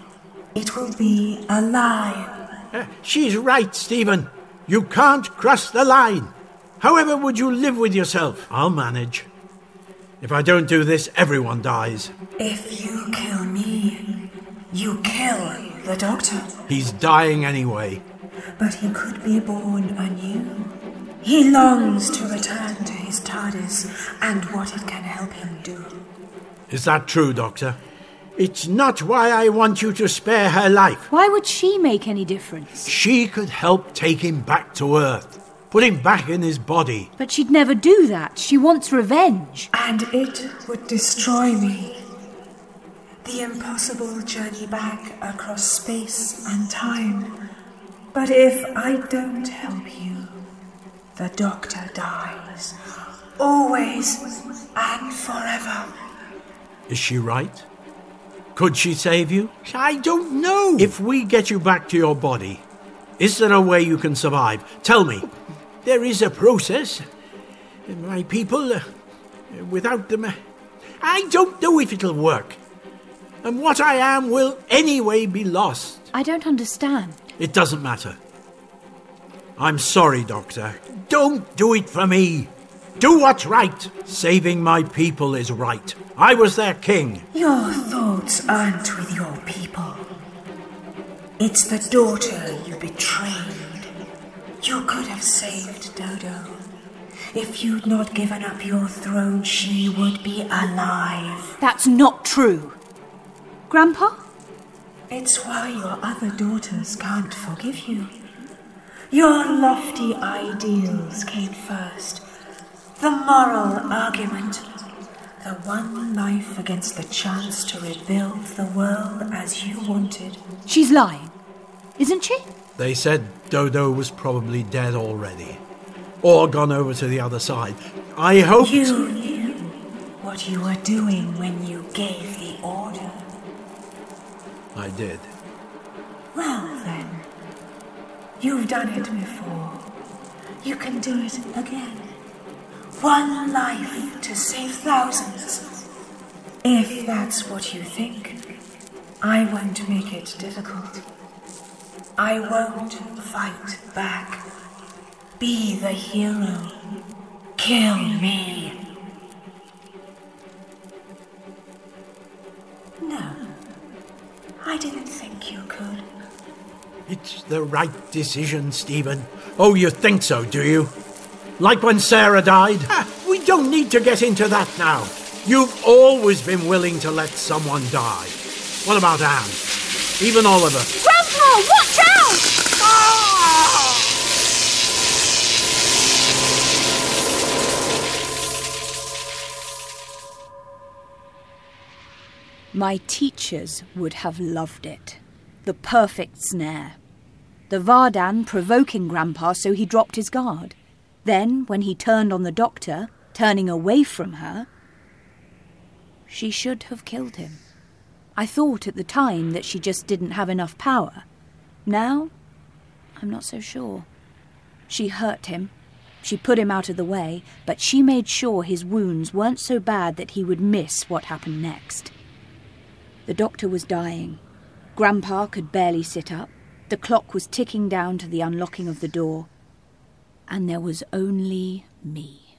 E: it will be a lie.
B: Uh, she's right, Stephen. You can't cross the line. However would you live with yourself? I'll manage. If I don't do this, everyone dies.
E: If you kill me, you kill the Doctor.
B: He's dying anyway.
E: But he could be born anew. He longs to return to his TARDIS and what it can help him do.
B: Is that true, Doctor? It's not why I want you to spare her life.
C: Why would she make any difference?
B: She could help take him back to Earth. Put him back in his body.
C: But she'd never do that. She wants revenge.
E: And it would destroy me. The impossible journey back across space and time. But if I don't help you, the Doctor dies. Always and forever.
B: Is she right? Could she save you? I don't know. If we get you back to your body, is there a way you can survive? Tell me. There is a process. My people, uh, without them, uh, I don't know if it'll work. And what I am will anyway be lost.
C: I don't understand.
B: It doesn't matter. I'm sorry, Doctor. Don't do it for me. Do what's right. Saving my people is right. I was their king.
E: Your thoughts aren't with your people. It's the daughter you betrayed. You could have saved Dodo. If you'd not given up your throne, she would be alive.
A: That's not true. Grandpa?
E: It's why your other daughters can't forgive you. Your lofty ideals came first. The moral argument. The one life against the chance to rebuild the world as you wanted.
A: She's lying, isn't she?
B: They said Dodo was probably dead already. Or gone over to the other side. I hoped...
E: You knew what you were doing when you gave the order.
B: I did.
E: Well then, you've done it before. You can do it again. One life to save thousands. If that's what you think, I won't make it difficult. I won't fight back. Be the hero. Kill me. No, I didn't think you could.
B: It's the right decision, Stephen. Oh, you think so, do you? Like when Sarah died? Ah, we don't need to get into that now. You've always been willing to let someone die. What about Anne? Even Oliver.
A: Grandpa, watch out!
B: Ah!
A: My teachers would have loved it. The perfect snare. The Vardan provoking Grandpa so he dropped his guard. Then, when he turned on the doctor, turning away from her, she should have killed him. I thought at the time that she just didn't have enough power. Now, I'm not so sure. She hurt him. She put him out of the way, but she made sure his wounds weren't so bad that he would miss what happened next. The doctor was dying. Grandpa could barely sit up. The clock was ticking down to the unlocking of the door. And there was only me.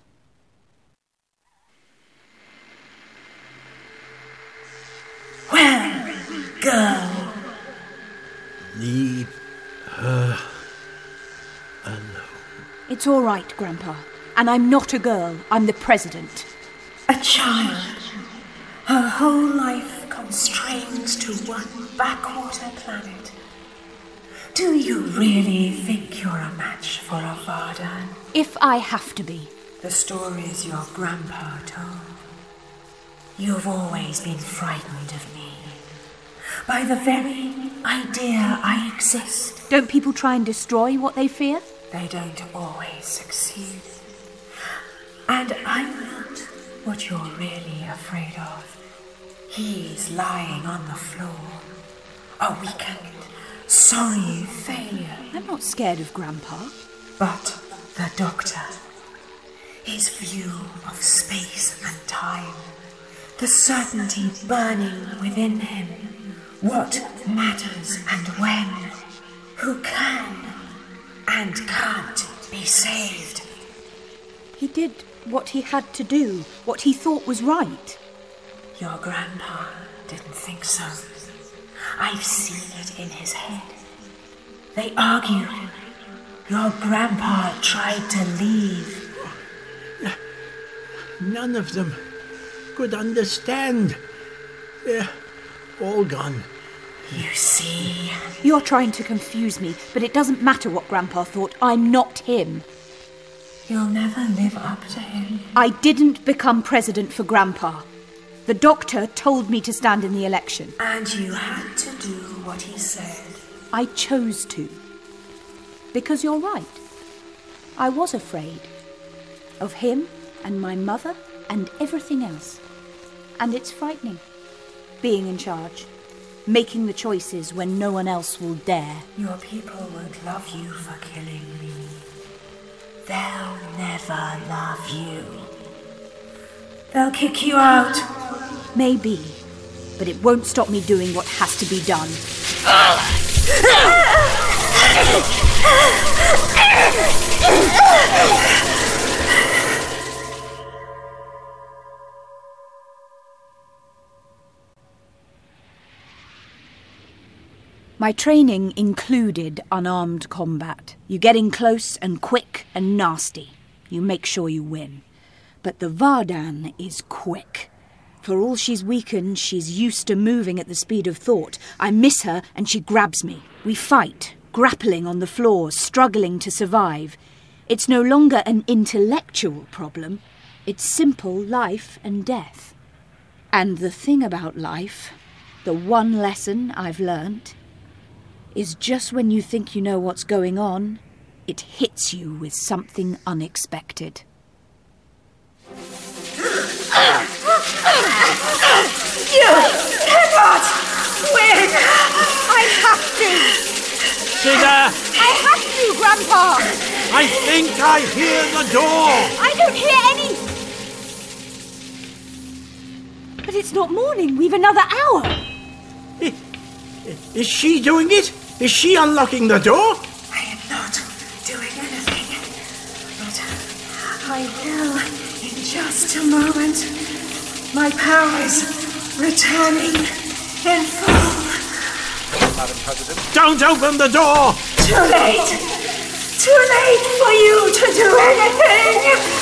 E: Well, girl.
B: Leave her alone.
A: It's all right, Grandpa. And I'm not a girl. I'm the president.
E: A child. Her whole life constrained to one backwater planet. Do you really think you're a match for a Vardan?
A: If I have to be.
E: The stories your grandpa told. You've always been frightened of me. By the very idea I exist.
A: Don't people try and destroy what they fear?
E: They don't always succeed. And I'm not what you're really afraid of. He's lying on the floor. A weakened, sorry failure.
A: I'm not scared of Grandpa.
E: But the doctor, his view of space and time, the certainty burning within him, what matters and when, who can and can't be saved.
A: He did what he had to do, what he thought was right.
E: Your grandpa didn't think so. I've seen it in his head. They argued. Your grandpa tried to leave.
B: None of them could understand. They're all gone.
E: You see?
A: You're trying to confuse me, but it doesn't matter what Grandpa thought. I'm not him.
E: You'll never live up to him.
A: I didn't become president for Grandpa. The doctor told me to stand in the election.
E: And you had to do what he said.
A: I chose to. Because you're right. I was afraid. Of him and my mother and everything else. And it's frightening. Being in charge. Making the choices when no one else will dare.
E: Your people won't love you for killing me. They'll never love you. They'll kick you out.
A: Maybe. But it won't stop me doing what has to be done. My training included unarmed combat. You get in close and quick and nasty. You make sure you win. But the Vardan is quick. For all she's weakened, she's used to moving at the speed of thought. I miss her and she grabs me. We fight, grappling on the floor, struggling to survive. It's no longer an intellectual problem. It's simple life and death. And the thing about life, the one lesson I've learnt, is just when you think you know what's going on, it hits you with something unexpected.
E: You cannot win!
C: I have to!
B: Sida!
C: I have to, Grandpa!
B: I think I hear the door!
C: I don't hear any! But it's not morning. We've another hour.
B: I- Is she doing it? Is she unlocking the door?
E: I am not doing anything, but I will in just a moment. My powers returning in full.
F: Madam President.
B: Don't open the door!
E: Too late! Too late for you to do anything!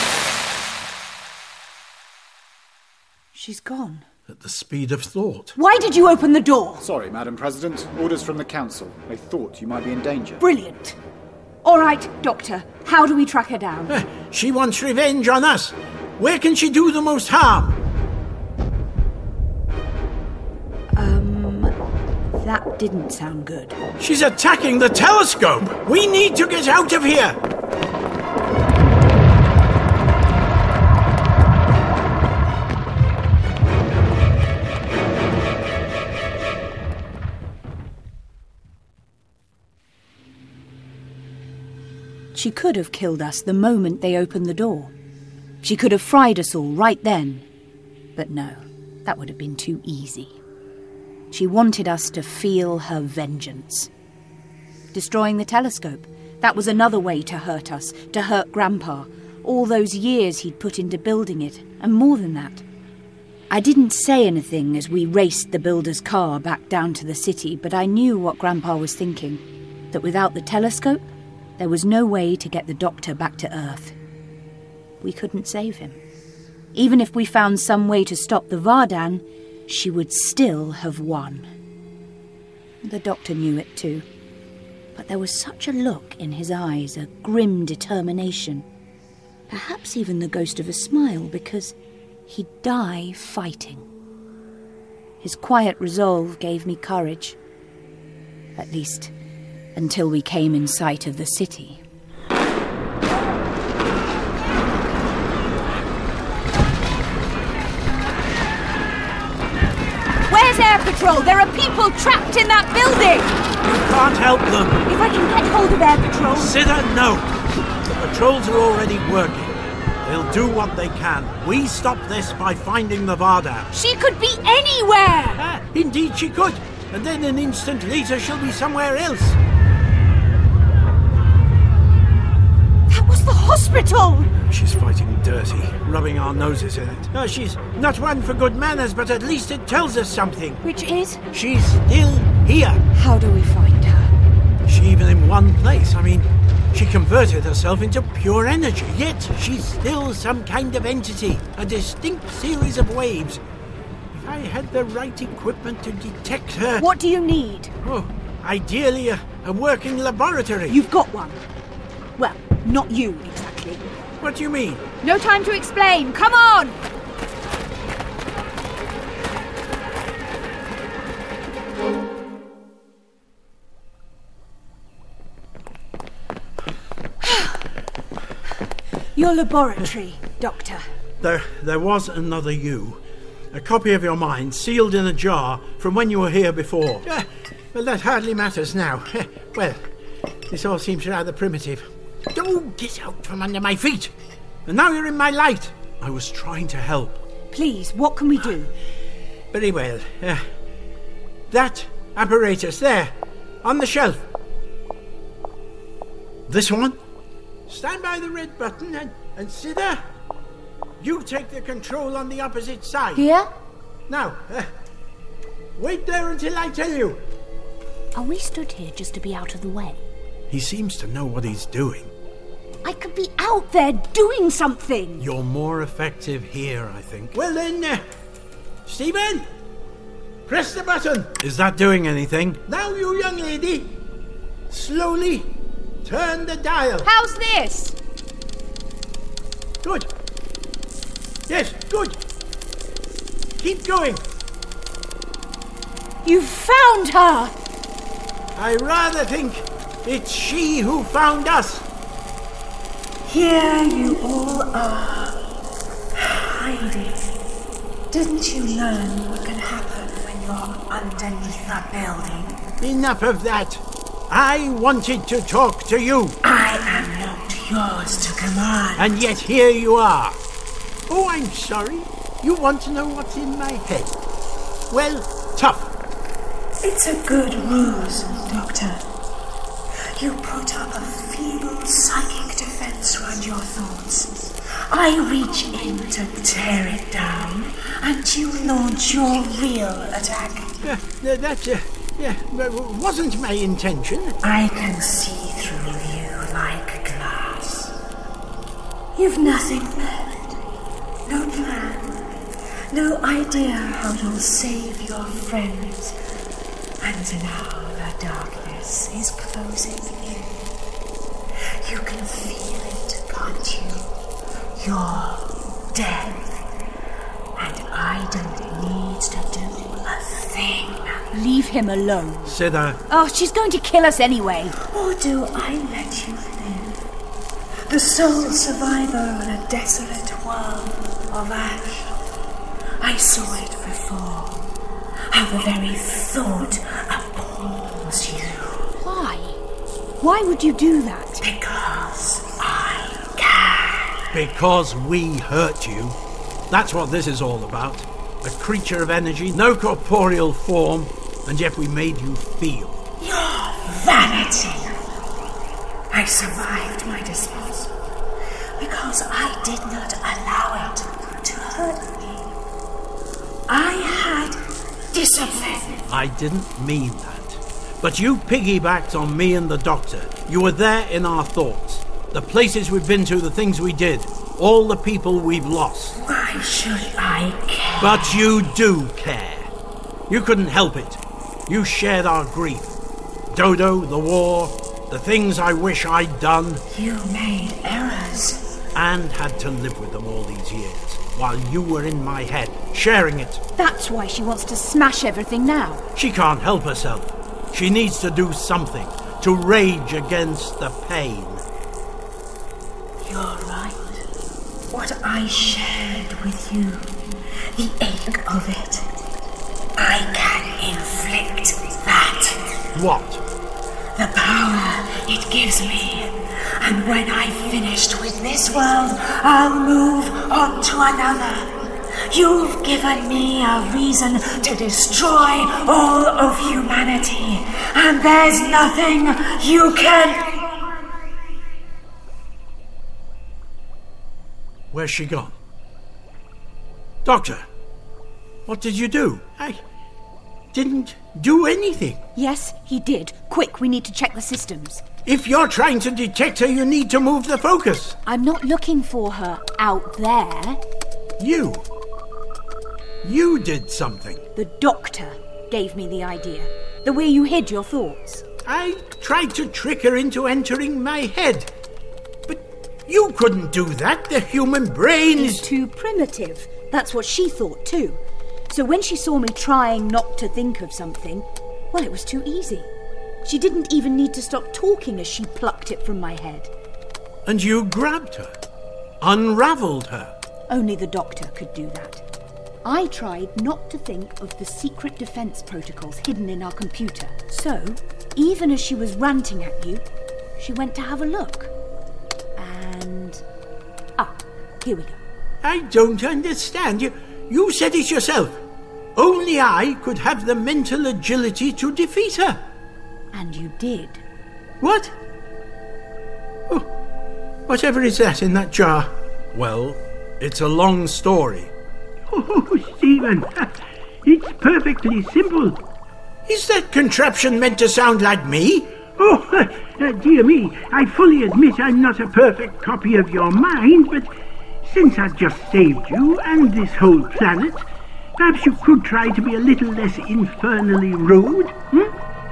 A: She's gone.
B: At the speed of thought.
A: Why did you open the door?
G: Sorry, Madam President. Orders from the Council. I thought you might be in danger.
A: Brilliant. All right, Doctor, how do we track her down?
B: Eh, She wants revenge on us. Where can she do the most harm?
A: Um, that didn't sound good.
B: She's attacking the telescope. We need to get out of here.
A: She could have killed us the moment they opened the door. She could have fried us all right then. But no, that would have been too easy. She wanted us to feel her vengeance. Destroying the telescope, that was another way to hurt us, to hurt Grandpa. All those years he'd put into building it, and more than that. I didn't say anything as we raced the builder's car back down to the city, but I knew what Grandpa was thinking, that without the telescope, there was no way to get the Doctor back to Earth. We couldn't save him. Even if we found some way to stop the Vardan, she would still have won. The Doctor knew it too. But there was such a look in his eyes, a grim determination. Perhaps even the ghost of a smile, because he'd die fighting. His quiet resolve gave me courage. At least, until we came in sight of the city.
C: Where's Air Patrol? There are people trapped in that building!
B: You can't help them.
C: If I can get hold of Air Patrol...
B: Sida, no. The patrols are already working. They'll do what they can. We stop this by finding the Vardan.
C: She could be anywhere!
B: Ah, indeed she could. And then an instant later she'll be somewhere else.
C: That was the hospital!
B: She's fighting dirty, rubbing our noses in it. No, she's not one for good manners, but at least it tells us something.
C: Which is?
B: She's still here.
A: How do we find her?
B: Is she even in one place? I mean, she converted herself into pure energy, yet she's still some kind of entity, a distinct series of waves. If I had the right equipment to detect her...
A: What do you need?
B: Oh, ideally a, a working laboratory.
A: You've got one. Well, not you, exactly.
B: What do you mean?
C: No time to explain. Come on!
A: Your laboratory, Doctor.
B: There, there was another you. A copy of your mind, sealed in a jar from when you were here before. Uh, well, that hardly matters now. Well, this all seems rather primitive. Don't get out from under my feet! And now you're in my light. I was trying to help.
A: Please, what can we do?
B: Very well. Uh, that apparatus there, on the shelf. This one? Stand by the red button and, and Sida, you take the control on the opposite side.
A: Here?
B: Now, uh, wait there until I tell you.
A: Are we stood here just to be out of the way?
B: He seems to know what he's doing.
A: I could be out there doing something.
B: You're more effective here, I think.
D: Well then, uh, Stephen, press the button.
B: Is that doing anything?
D: Now, you young lady, slowly turn the dial.
C: How's this?
D: Good. Yes, good. Keep going.
C: You found her!
D: I rather think it's she who found us.
E: Here you all are, hiding. Didn't you learn what can happen when you're underneath a building?
D: Enough of that. I wanted to talk to you.
E: I am not yours to command.
D: And yet here you are. Oh, I'm sorry. You want to know what's in my head? Well, tough.
E: It's a good ruse, Doctor. You put up a feeble psychic defense around your thoughts. I reach in to tear it down, and you launch your real attack.
D: Uh, that uh, yeah, wasn't my intention.
E: I can see through you like glass. You've nothing left. No plan. No idea how to save your friends. And now the darkness is closing in. You can feel it, can't you? Your death. And I don't need to do a thing.
A: Leave him alone.
B: Sither.
A: Oh, she's going to kill us anyway.
E: Or do I let you live? The sole survivor on a desolate world of ash. I saw it before. How the very thought appalls you.
A: Why? Why would you do that?
E: Because I can.
B: Because we hurt you. That's what this is all about. A creature of energy, no corporeal form, and yet we made you feel.
E: Your vanity. I survived my dispute because I did not allow it to hurt me. I had discipline.
B: I didn't mean that. But you piggybacked on me and the Doctor. You were there in our thoughts. The places we've been to, the things we did. All the people we've lost.
E: Why should I care?
B: But you do care. You couldn't help it. You shared our grief. Dodo, the war, the things I wish I'd done.
E: You made errors.
B: And had to live with them all these years, while you were in my head, sharing it.
A: That's why she wants to smash everything now.
B: She can't help herself. She needs to do something, to rage against the pain.
E: You're right. What I shared with you, the ache of it, I can inflict that.
B: What?
E: The power it gives me. And when I've finished with this world, I'll move on to another. You've given me a reason to destroy all of humanity, and there's nothing you can...
B: Where's she gone? Doctor, what did you do?
D: I didn't do anything.
A: Yes, he did. Quick, we need to check the systems.
D: If you're trying to detect her, you need to move the focus.
A: I'm not looking for her out there.
B: You. You did something.
A: The Doctor gave me the idea. The way you hid your thoughts.
D: I tried to trick her into entering my head. But you couldn't do that. The human brain is...
A: It's too primitive. That's what she thought too. So when she saw me trying not to think of something, well, it was too easy. She didn't even need to stop talking as she plucked it from my head.
B: And you grabbed her, unravelled her.
A: Only the Doctor could do that. I tried not to think of the secret defense protocols hidden in our computer. So, even as she was ranting at you, she went to have a look. And... Ah, here we go.
D: I don't understand. You, you said it yourself. Only I could have the mental agility to defeat her.
A: And you did.
D: What? Oh, whatever is that in that jar?
B: Well, it's a long story.
D: Oh, Stephen, it's perfectly simple. Is that contraption meant to sound like me?
H: Oh, uh, dear me, I fully admit I'm not a perfect copy of your mind, but since I've just saved you and this whole planet, perhaps you could try to be a little less infernally rude, hmm?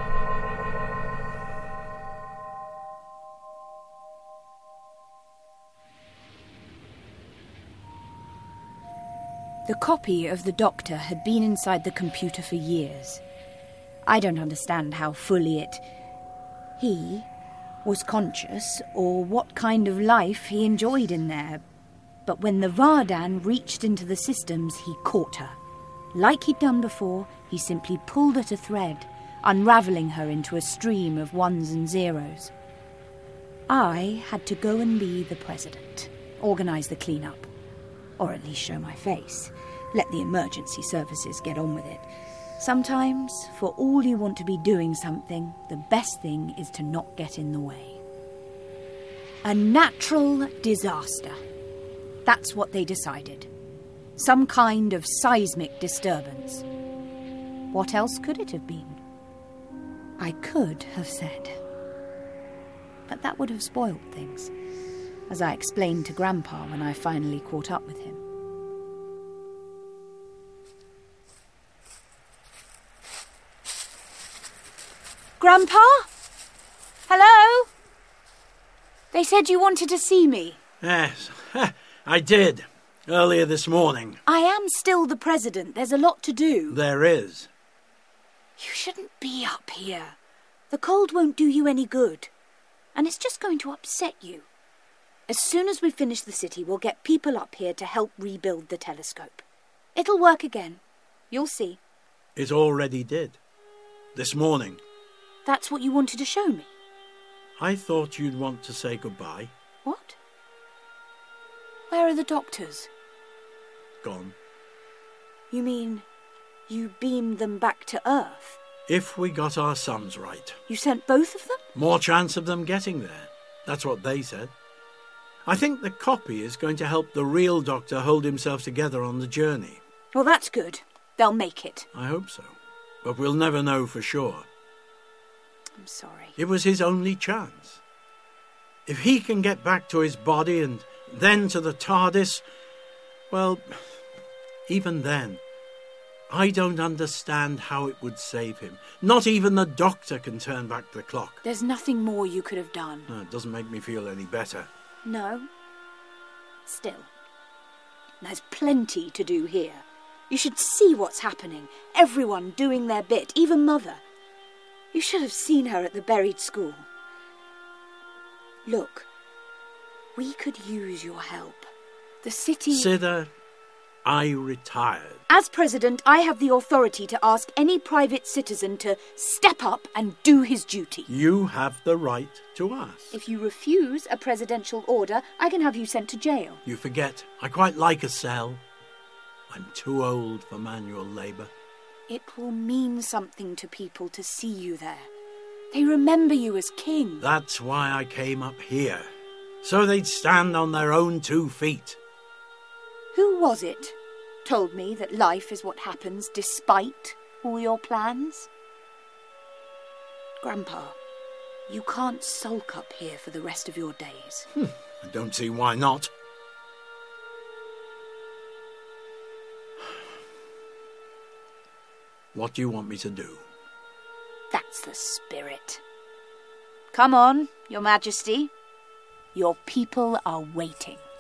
A: The copy of the Doctor had been inside the computer for years. I don't understand how fully it... he was conscious, or what kind of life he enjoyed in there. But when the Vardan reached into the systems, he caught her. Like he'd done before, he simply pulled at a thread, unravelling her into a stream of ones and zeros. I had to go and be the president, organise the clean-up, or at least show my face. Let the emergency services get on with it. Sometimes, for all you want to be doing something, the best thing is to not get in the way. A natural disaster. That's what they decided. Some kind of seismic disturbance. What else could it have been? I could have said. But that would have spoiled things, as I explained to Grandpa when I finally caught up with him.
C: Grandpa? Hello? They said you wanted to see me.
B: Yes, I did. Earlier this morning.
C: I am still the president. There's a lot to do.
B: There is.
C: You shouldn't be up here. The cold won't do you any good. And it's just going to upset you. As soon as we finish the city, we'll get people up here to help rebuild the telescope. It'll work again. You'll see.
B: It already did. This morning.
C: That's what you wanted to show me?
B: I thought you'd want to say goodbye.
C: What? Where are the doctors?
B: Gone.
C: You mean you beamed them back to Earth?
B: If we got our sums right.
C: You sent both of them?
B: More chance of them getting there. That's what they said. I think the copy is going to help the real Doctor hold himself together on the journey.
C: Well, that's good. They'll make it.
B: I hope so. But we'll never know for sure.
C: I'm sorry.
B: It was his only chance. If he can get back to his body and then to the TARDIS, well, even then, I don't understand how it would save him. Not even the Doctor can turn back the clock.
C: There's nothing more you could have done.
B: No, it doesn't make me feel any better.
C: No. Still, there's plenty to do here. You should see what's happening. Everyone doing their bit, even Mother. You should have seen her at the buried school. Look, we could use your help. The city...
B: Consider I retired.
C: As president, I have the authority to ask any private citizen to step up and do his duty.
B: You have the right to ask.
C: If you refuse a presidential order, I can have you sent to jail.
B: You forget, I quite like a cell. I'm too old for manual labour.
C: It will mean something to people to see you there. They remember you as king.
B: That's why I came up here. So they'd stand on their own two feet.
C: Who was it told me that life is what happens despite all your plans? Grandpa, you can't sulk up here for the rest of your days.
B: Hmm, I don't see why not. What do you want me to do?
C: That's the spirit. Come on, Your Majesty. Your people are waiting.